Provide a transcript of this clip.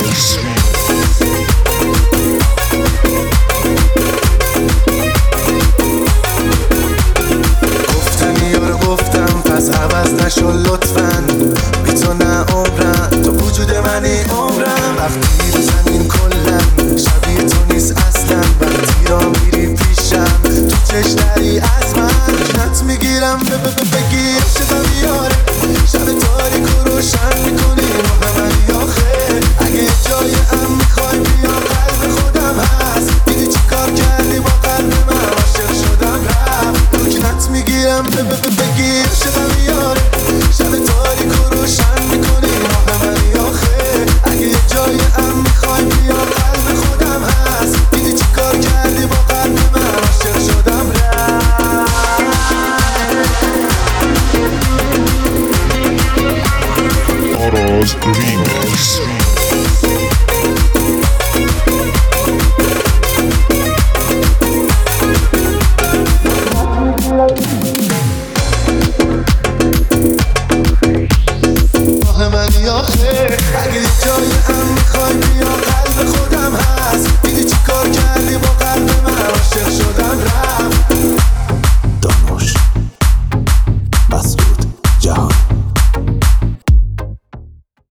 گفتنی رو گفتم پس عوض نشو لطفاً، بی تو نه عمرم، تو وجود منی عمرم. وقتی رو زمین کلم شبیه تو نیست اصلا، وقتی را میری پیشم تو چشتری از من کنت میگیرم. بگیر شدم یاره، شب تاریک رو روشن میکنیم و همه آخه. اگه جای ام میخوای بیا قلب خودم هست، دیدی چی کار کردی با قلب من، عاشق شدم رفت تو کنت میگیرم. بگیر شدم یاره، شب تاریک رو روشن میکنیم و همه آخه. اگه جای ام میخوای بیا قلب خودم هست، دیدی چی کار کردی با قلب من، عاشق شدم رفت. Autos Remix. ماه منی آخه، اگه جای